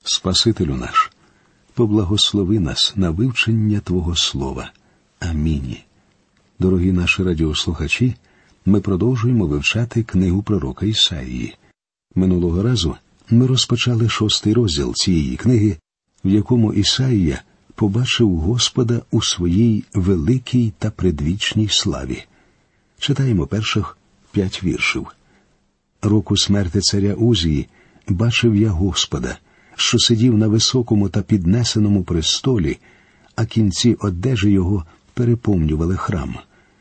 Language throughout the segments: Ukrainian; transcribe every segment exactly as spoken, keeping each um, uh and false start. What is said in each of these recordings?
Спасителю наш, поблагослови нас на вивчення Твого Слова. Амінь. Дорогі наші радіослухачі, ми продовжуємо вивчати книгу пророка Ісаїї. Минулого разу ми розпочали шостий розділ цієї книги, в якому Ісаїя побачив Господа у своїй великій та предвічній славі. Читаємо перших п'ять віршів. «Року смерти царя Узії бачив я Господа, що сидів на високому та піднесеному престолі, а кінці одежі його переповнювали храм.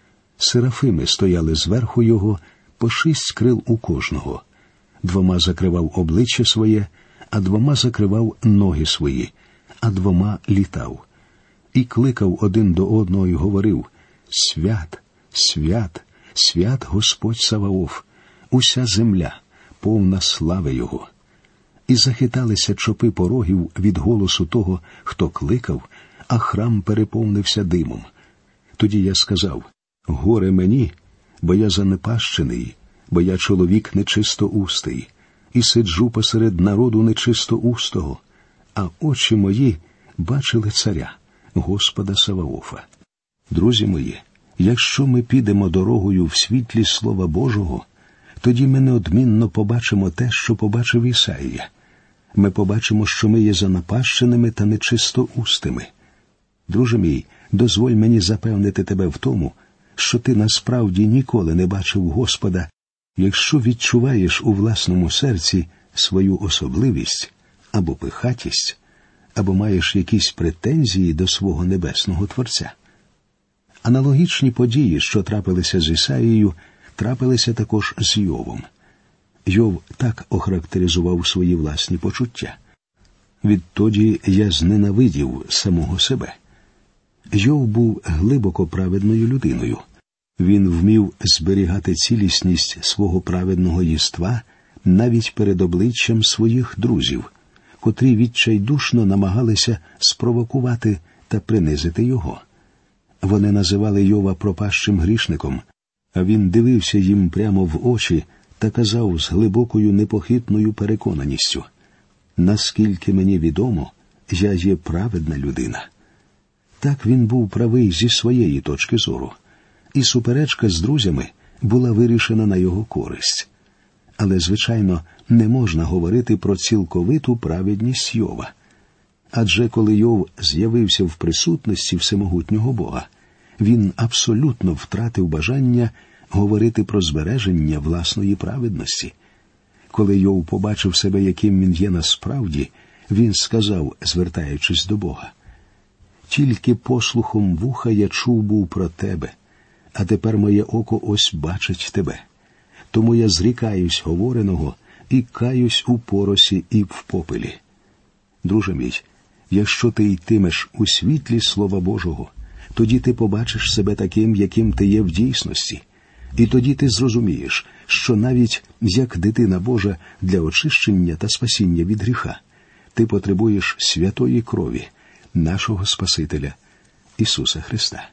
Серафими стояли зверху його, по шість крил у кожного. Двома закривав обличчя своє, а двома закривав ноги свої, а двома літав. І кликав один до одного і говорив: «Свят, свят, свят Господь Саваоф, уся земля, повна слави Його». І захиталися чопи порогів від голосу того, хто кликав, а храм переповнився димом. Тоді я сказав: «Горе мені, бо я занепащений, бо я чоловік нечистоустий, і сиджу посеред народу нечистоустого, а очі мої бачили царя, Господа Саваофа». Друзі мої, якщо ми підемо дорогою в світлі Слова Божого, тоді ми неодмінно побачимо те, що побачив Ісаїя. Ми побачимо, що ми є занапащеними та нечистоустими. Друже мій, дозволь мені запевнити тебе в тому, що ти насправді ніколи не бачив Господа, якщо відчуваєш у власному серці свою особливість або пихатість, або маєш якісь претензії до свого небесного Творця. Аналогічні події, що трапилися з Ісаїєю, трапилися також з Йовом. Йов так охарактеризував свої власні почуття: «Відтоді я зненавидів самого себе». Йов був глибоко праведною людиною. Він вмів зберігати цілісність свого праведного єства навіть перед обличчям своїх друзів, котрі відчайдушно намагалися спровокувати та принизити його. Вони називали Йова пропащим грішником, а він дивився їм прямо в очі та казав з глибокою непохитною переконаністю: «Наскільки мені відомо, я є праведна людина». Так він був правий зі своєї точки зору, і суперечка з друзями була вирішена на його користь. Але, звичайно, не можна говорити про цілковиту праведність Йова. Адже коли Йов з'явився в присутності всемогутнього Бога, він абсолютно втратив бажання говорити про збереження власної праведності. Коли Йов побачив себе, яким він є насправді, він сказав, звертаючись до Бога: «Тільки послухом вуха я чув був про тебе, а тепер моє око ось бачить тебе. Тому я зрікаюсь говореного і каюсь у поросі і в попелі». Друже мій, якщо ти йтимеш у світлі Слова Божого, тоді ти побачиш себе таким, яким ти є в дійсності. І тоді ти зрозумієш, що навіть як дитина Божа для очищення та спасіння від гріха, ти потребуєш святої крові нашого Спасителя Ісуса Христа.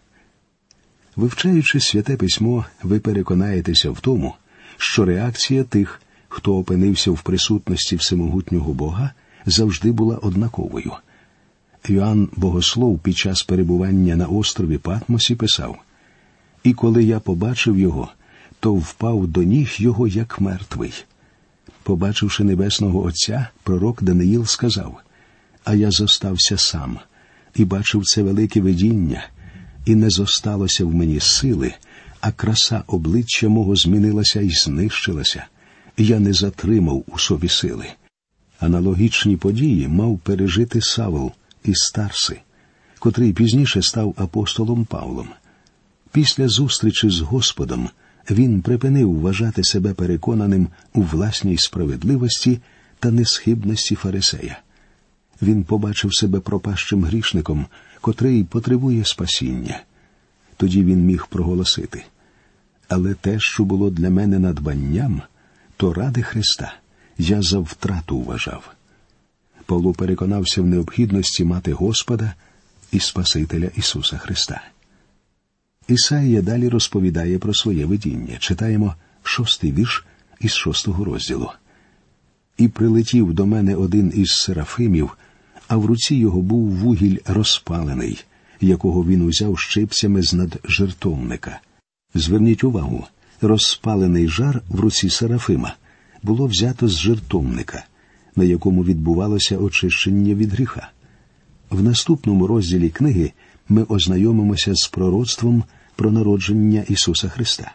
Вивчаючи Святе Письмо, ви переконаєтеся в тому, що реакція тих, хто опинився в присутності всемогутнього Бога, завжди була однаковою. Йоанн Богослов під час перебування на острові Патмосі писав: «І коли я побачив його, то впав до ніг його, як мертвий». Побачивши Небесного Отця, пророк Даниїл сказав: «А я зостався сам, і бачив це велике видіння, і не зосталося в мені сили, а краса обличчя мого змінилася і знищилася, і я не затримав у собі сили». Аналогічні події мав пережити Савл із Тарси, котрий пізніше став апостолом Павлом. Після зустрічі з Господом він припинив вважати себе переконаним у власній справедливості та несхибності фарисея. Він побачив себе пропащим грішником, котрий потребує спасіння. Тоді він міг проголосити: «Але те, що було для мене надбанням, то ради Христа я за втрату вважав». Павло переконався в необхідності мати Господа і Спасителя Ісуса Христа. Ісаїя далі розповідає про своє видіння. Читаємо шостий вірш із шостого розділу. І прилетів до мене один із серафимів, а в руці його був вугіль розпалений, якого він узяв щипцями з-над жертовника. Зверніть увагу, розпалений жар в руці серафима було взято з жертовника, на якому відбувалося очищення від гріха. В наступному розділі книги ми ознайомимося з пророцтвом про народження Ісуса Христа.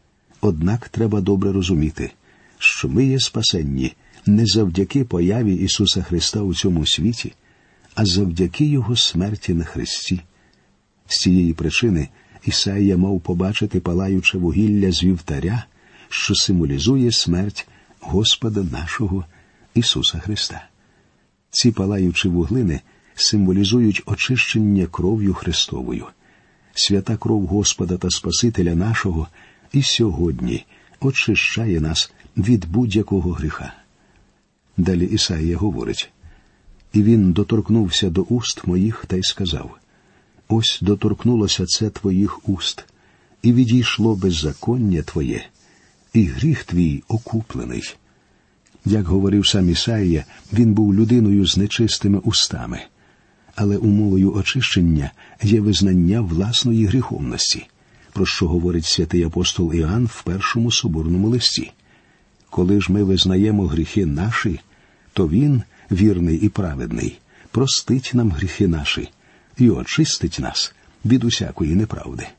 Однак треба добре розуміти, що ми є спасенні не завдяки появі Ісуса Христа у цьому світі, а завдяки Його смерті на хресті. З цієї причини Ісаїя мав побачити палаюче вугілля з вівтаря, що символізує смерть Господа нашого Ісуса Христа. Ці палаючі вуглини символізують очищення кров'ю Христовою. Свята кров Господа та Спасителя нашого і сьогодні очищає нас від будь-якого гріха. Далі Ісаїя говорить: «І він доторкнувся до уст моїх та й сказав: ось доторкнулося це твоїх уст, і відійшло беззаконня твоє, і гріх твій окуплений». Як говорив сам Ісаїя, він був людиною з нечистими устами. Але умовою очищення є визнання власної гріховності, про що говорить святий апостол Іоанн в першому соборному листі. Коли ж ми визнаємо гріхи наші, то Він, вірний і праведний, простить нам гріхи наші і очистить нас від усякої неправди.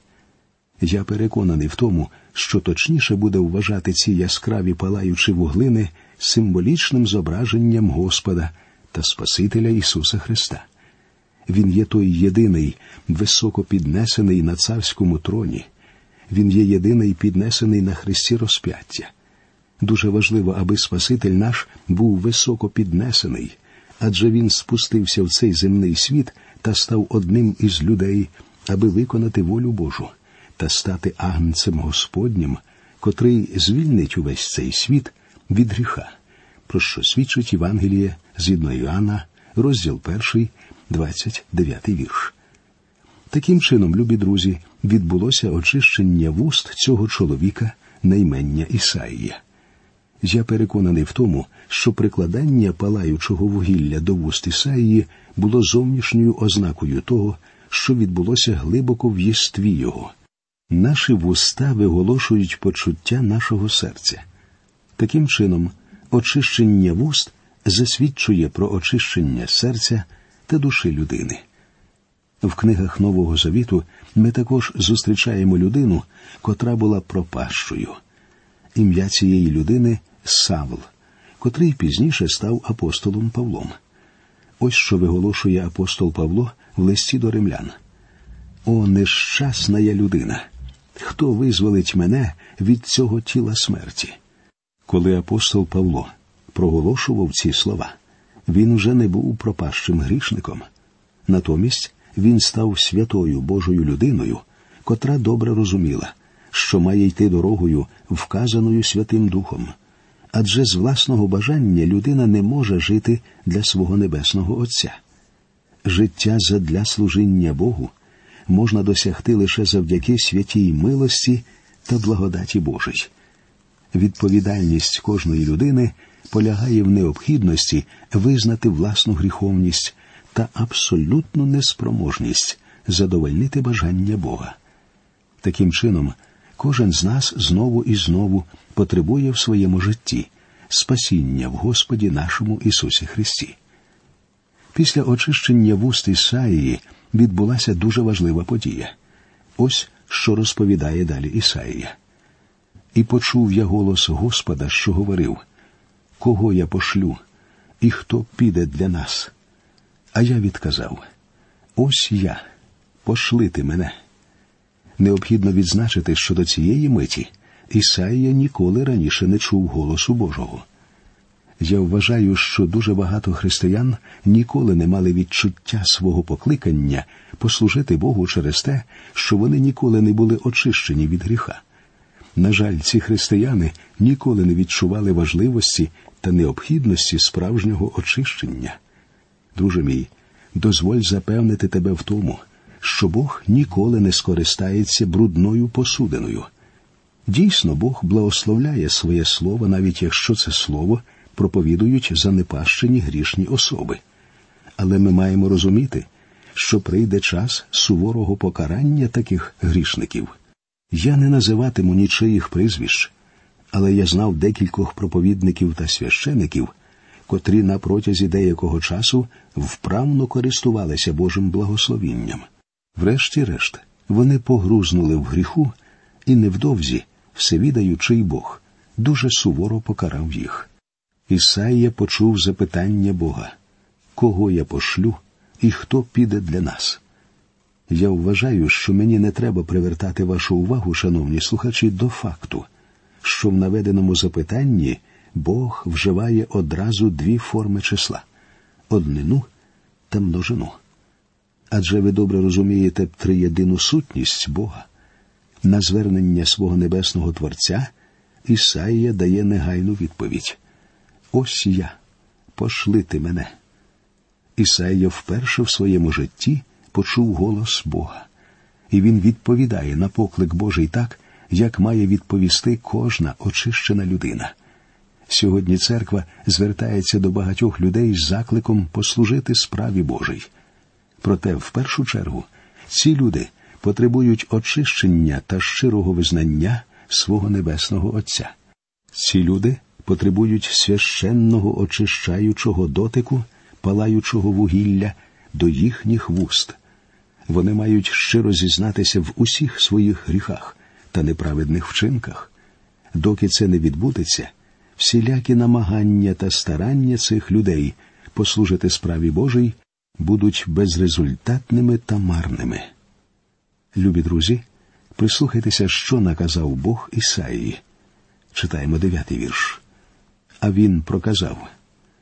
Я переконаний в тому, що точніше буде вважати ці яскраві палаючі вуглини символічним зображенням Господа та Спасителя Ісуса Христа. Він є той єдиний, високо піднесений на царському троні. Він є єдиний піднесений на хресті розп'яття. Дуже важливо, аби Спаситель наш був високо піднесений, адже Він спустився в цей земний світ та став одним із людей, аби виконати волю Божу та стати агнцем Господнім, котрий звільнить увесь цей світ від гріха, про що свідчить Євангеліє згідно Іоанна, розділ перший, двадцять дев'ятий вірш. Таким чином, любі друзі, відбулося очищення вуст цього чоловіка на ім'я Ісаїя. Я переконаний в тому, що прикладання палаючого вугілля до вуст Ісаїї було зовнішньою ознакою того, що відбулося глибоко в єстві його. Наші вуста виголошують почуття нашого серця. Таким чином, очищення вуст засвідчує про очищення серця та душі людини. В книгах Нового Завіту ми також зустрічаємо людину, котра була пропащою. Ім'я цієї людини – Савл, котрий пізніше став апостолом Павлом. Ось що виголошує апостол Павло в листі до римлян. «О, нещасна я людина! Хто визволить мене від цього тіла смерті?» Коли апостол Павло проголошував ці слова, він вже не був пропащим грішником. Натомість він став святою Божою людиною, котра добре розуміла, що має йти дорогою, вказаною Святим Духом. Адже з власного бажання людина не може жити для свого Небесного Отця. Життя задля служіння Богу можна досягти лише завдяки святій милості та благодаті Божій. Відповідальність кожної людини полягає в необхідності визнати власну гріховність та абсолютну неспроможність задовольнити бажання Бога. Таким чином, кожен з нас знову і знову потребує в своєму житті спасіння в Господі нашому Ісусі Христі. Після очищення вуст Ісаїї відбулася дуже важлива подія. Ось що розповідає далі Ісаїя. «І почув я голос Господа, що говорив: кого я пошлю, і хто піде для нас? А я відказав: ось я, пошли ти мене». Необхідно відзначити, що до цієї миті Ісаїя ніколи раніше не чув голосу Божого. Я вважаю, що дуже багато християн ніколи не мали відчуття свого покликання послужити Богу через те, що вони ніколи не були очищені від гріха. На жаль, ці християни ніколи не відчували важливості та необхідності справжнього очищення. Друже мій, дозволь запевнити тебе в тому, що Бог ніколи не скористається брудною посудиною. Дійсно, Бог благословляє своє слово, навіть якщо це слово проповідують занепащені грішні особи. Але ми маємо розуміти, що прийде час суворого покарання таких грішників. Я не називатиму нічиїх прізвищ, але я знав декількох проповідників та священиків, котрі на протязі деякого часу вправно користувалися Божим благословінням. Врешті-решт, вони погрузнули в гріху, і невдовзі всевідаючий Бог дуже суворо покарав їх. Ісаїя почув запитання Бога: «Кого я пошлю, і хто піде для нас?» Я вважаю, що мені не треба привертати вашу увагу, шановні слухачі, до факту, що в наведеному запитанні Бог вживає одразу дві форми числа – однину та множину. Адже ви добре розумієте триєдину сутність Бога. На звернення свого небесного Творця Ісаїя дає негайну відповідь: «Ось я, пошли ти мене». Ісаїя вперше в своєму житті почув голос Бога. І він відповідає на поклик Божий так, як має відповісти кожна очищена людина. Сьогодні церква звертається до багатьох людей з закликом послужити справі Божій. Проте, в першу чергу, ці люди потребують очищення та щирого визнання свого Небесного Отця. Ці люди потребують священного очищаючого дотику, палаючого вугілля до їхніх вуст. Вони мають щиро зізнатися в усіх своїх гріхах та неправедних вчинках. Доки це не відбудеться, всілякі намагання та старання цих людей послужити справі Божій будуть безрезультатними та марними. Любі друзі, прислухайтеся, що наказав Бог Ісаїї. Читаємо дев'ятий вірш. «А він проказав: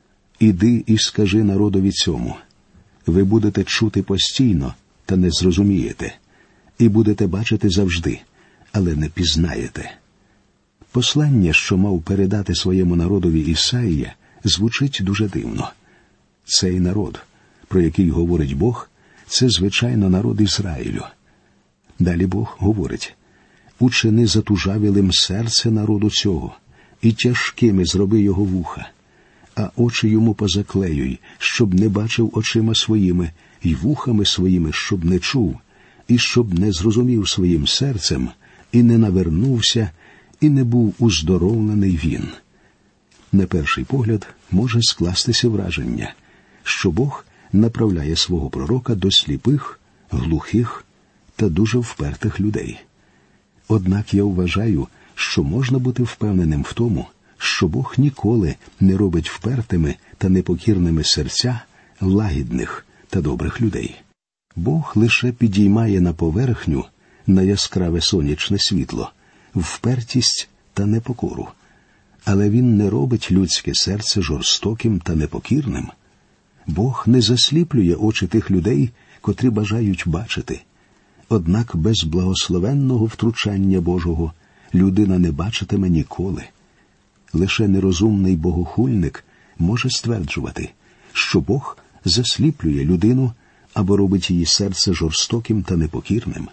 Іди і скажи народові цьому, ви будете чути постійно, та не зрозумієте, і будете бачити завжди, але не пізнаєте». Послання, що мав передати своєму народові Ісаїя, звучить дуже дивно. Цей народ, про який говорить Бог, це, звичайно, народ Ізраїлю. Далі Бог говорить: «Учини затужавілим серце народу цього, і тяжкими зроби його вуха, а очі йому позаклеюй, щоб не бачив очима своїми, і вухами своїми, щоб не чув, і щоб не зрозумів своїм серцем, і не навернувся, і не був уздоровлений він». На перший погляд може скластися враження, що Бог направляє свого пророка до сліпих, глухих та дуже впертих людей. Однак я вважаю, що можна бути впевненим в тому, що Бог ніколи не робить впертими та непокірними серця лагідних та добрих людей. Бог лише підіймає на поверхню, на яскраве сонячне світло, впертість та непокору. Але Він не робить людське серце жорстоким та непокірним. Бог не засліплює очі тих людей, котрі бажають бачити. Однак без благословенного втручання Божого людина не бачитиме ніколи. Лише нерозумний богохульник може стверджувати, що Бог засліплює людину або робить її серце жорстоким та непокірним.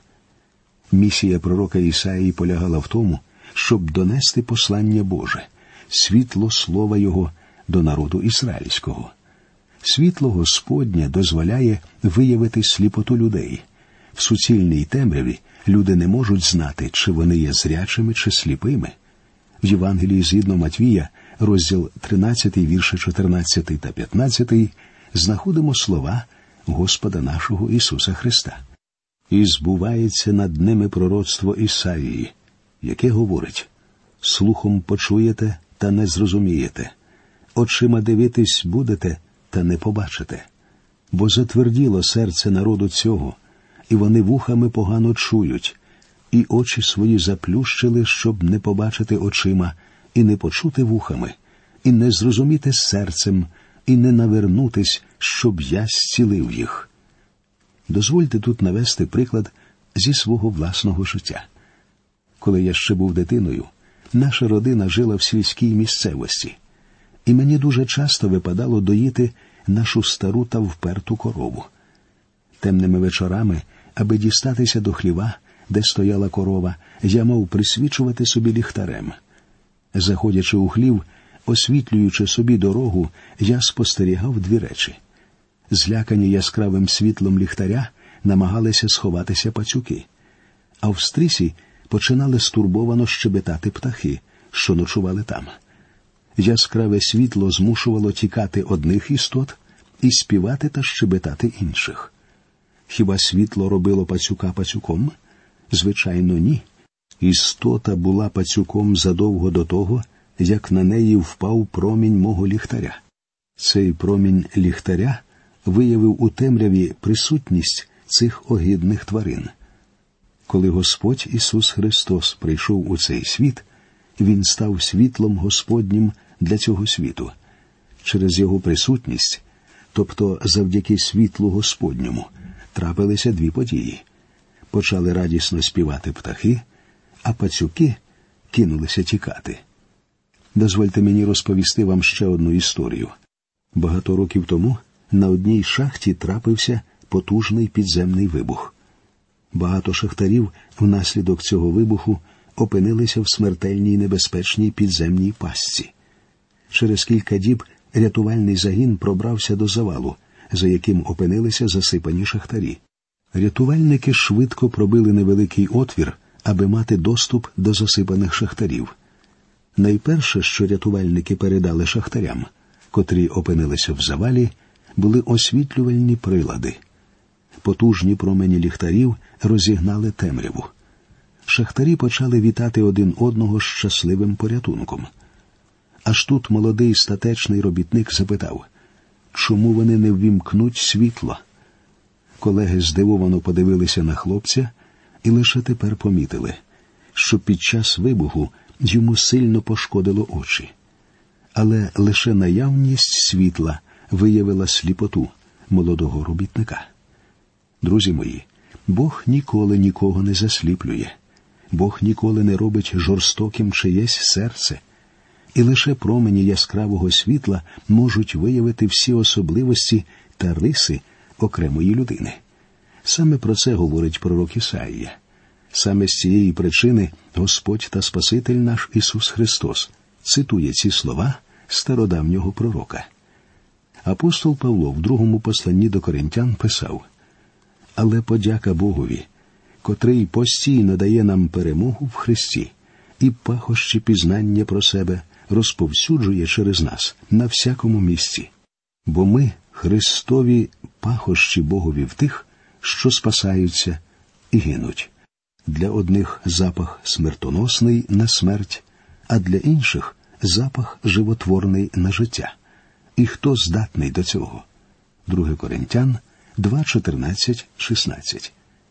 Місія пророка Ісаїї полягала в тому, щоб донести послання Боже, світло слова Його до народу ізраїльського. Світло Господнє дозволяє виявити сліпоту людей. В суцільній темряві люди не можуть знати, чи вони є зрячими чи сліпими. В Євангелії згідно Матвія, розділ тринадцятий, вірші чотирнадцятий та п'ятнадцятий, знаходимо слова Господа нашого Ісуса Христа. «І збувається над ними пророцтво Ісаїї, яке говорить: слухом почуєте та не зрозумієте, очима дивитись будете та не побачите. Бо затверділо серце народу цього, і вони вухами погано чують, і очі свої заплющили, щоб не побачити очима, і не почути вухами, і не зрозуміти серцем, і не навернутись, щоб я зцілив їх». Дозвольте тут навести приклад зі свого власного життя. Коли я ще був дитиною, наша родина жила в сільській місцевості, і мені дуже часто випадало доїти нашу стару та вперту корову. Темними вечорами, аби дістатися до хліва, де стояла корова, я мав присвічувати собі ліхтарем. Заходячи у хлів, Освітлюючи собі дорогу, я спостерігав дві речі. Злякані яскравим світлом ліхтаря намагалися сховатися пацюки, а в стрісі починали стурбовано щебетати птахи, що ночували там. Яскраве світло змушувало тікати одних істот і співати та щебетати інших. Хіба світло робило пацюка пацюком? Звичайно, ні. Істота була пацюком задовго до того, як на неї впав промінь мого ліхтаря. Цей промінь ліхтаря виявив у темряві присутність цих огидних тварин. Коли Господь Ісус Христос прийшов у цей світ, Він став світлом Господнім для цього світу. Через Його присутність, тобто завдяки світлу Господньому, трапилися дві події. Почали радісно співати птахи, а пацюки кинулися тікати. Дозвольте мені розповісти вам ще одну історію. Багато років тому на одній шахті трапився потужний підземний вибух. Багато шахтарів внаслідок цього вибуху опинилися в смертельній небезпечній підземній пастці. Через кілька діб рятувальний загін пробрався до завалу, за яким опинилися засипані шахтарі. Рятувальники швидко пробили невеликий отвір, аби мати доступ до засипаних шахтарів. Найперше, що рятувальники передали шахтарям, котрі опинилися в завалі, були освітлювальні прилади. Потужні промені ліхтарів розігнали темряву. Шахтарі почали вітати один одного з щасливим порятунком. Аж тут молодий статечний робітник запитав, чому вони не ввімкнуть світло? Колеги здивовано подивилися на хлопця і лише тепер помітили, що під час вибуху йому сильно пошкодило очі. Але лише наявність світла виявила сліпоту молодого робітника. Друзі мої, Бог ніколи нікого не засліплює. Бог ніколи не робить жорстоким чиєсь серце. І лише промені яскравого світла можуть виявити всі особливості та риси окремої людини. Саме про це говорить пророк Ісаїя. Саме з цієї причини Господь та Спаситель наш Ісус Христос цитує ці слова стародавнього пророка. Апостол Павло в другому посланні до Коринтян писав: «Але подяка Богові, котрий постійно дає нам перемогу в Христі і пахощі пізнання про себе розповсюджує через нас на всякому місці. Бо ми Христові пахощі Богові в тих, що спасаються і гинуть. Для одних запах смертоносний на смерть, а для інших запах животворний на життя. І хто здатний до цього?» Друге Коринтян два, чотирнадцять, шістнадцять.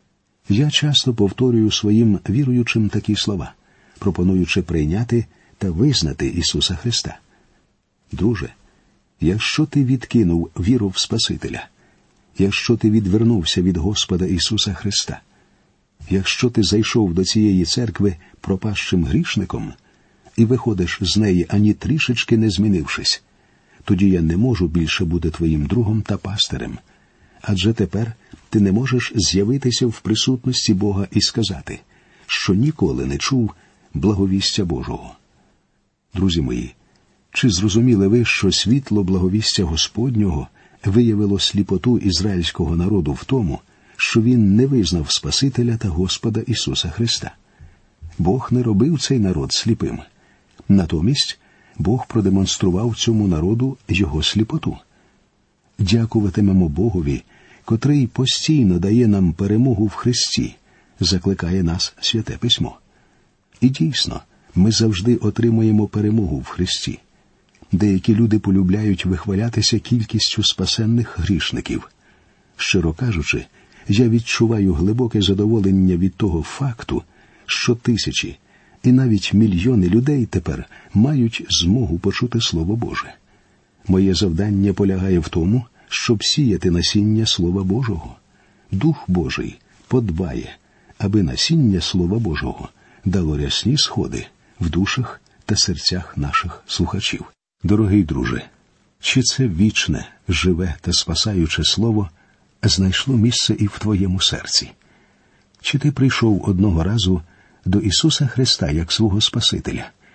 Я часто повторюю своїм віруючим такі слова, пропонуючи прийняти та визнати Ісуса Христа. Друже, якщо ти відкинув віру в Спасителя, якщо ти відвернувся від Господа Ісуса Христа, якщо ти зайшов до цієї церкви пропащим грішником і виходиш з неї ані трішечки не змінившись, тоді я не можу більше бути твоїм другом та пастирем, адже тепер ти не можеш з'явитися в присутності Бога і сказати, що ніколи не чув благовістя Божого. Друзі мої, чи зрозуміли ви, що світло благовістя Господнього виявило сліпоту ізраїльського народу в тому, що він не визнав Спасителя та Господа Ісуса Христа? Бог не робив цей народ сліпим. Натомість Бог продемонстрував цьому народу його сліпоту. Дякуватимемо Богові, котрий постійно дає нам перемогу в Христі, закликає нас Святе Письмо. І дійсно, ми завжди отримуємо перемогу в Христі. Деякі люди полюбляють вихвалятися кількістю спасенних грішників. Щиро кажучи, я відчуваю глибоке задоволення від того факту, що тисячі і навіть мільйони людей тепер мають змогу почути Слово Боже. Моє завдання полягає в тому, щоб сіяти насіння Слова Божого. Дух Божий подбає, аби насіння Слова Божого дало рясні сходи в душах та серцях наших слухачів. Дорогий друже, чи це вічне, живе та спасаюче Слово знайшло місце і в твоєму серці? Чи ти прийшов одного разу до Ісуса Христа як свого Спасителя?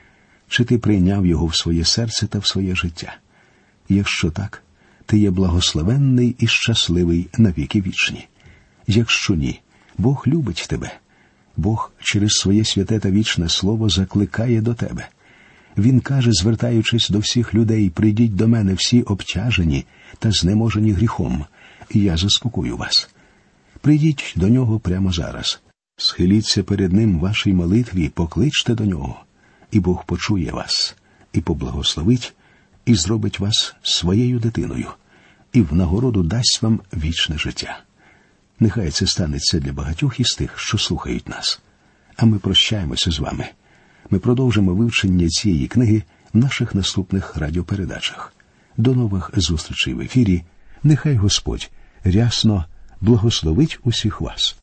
Чи ти прийняв його в своє серце та в своє життя? Якщо так, ти є благословенний і щасливий на віки вічні. Якщо ні, Бог любить тебе. Бог через своє святе та вічне слово закликає до тебе. Він каже, звертаючись до всіх людей: «Прийдіть до мене всі обтяжені та знеможені гріхом, і я заспокою вас». Прийдіть до нього прямо зараз. Схиліться перед ним в вашій молитві, покличте до нього, і Бог почує вас, і поблагословить, і зробить вас своєю дитиною, і в нагороду дасть вам вічне життя. Нехай це станеться для багатьох із тих, що слухають нас. А ми прощаємося з вами. Ми продовжимо вивчення цієї книги в наших наступних радіопередачах. До нових зустрічей в ефірі. Нехай Господь рясно благословить усіх вас.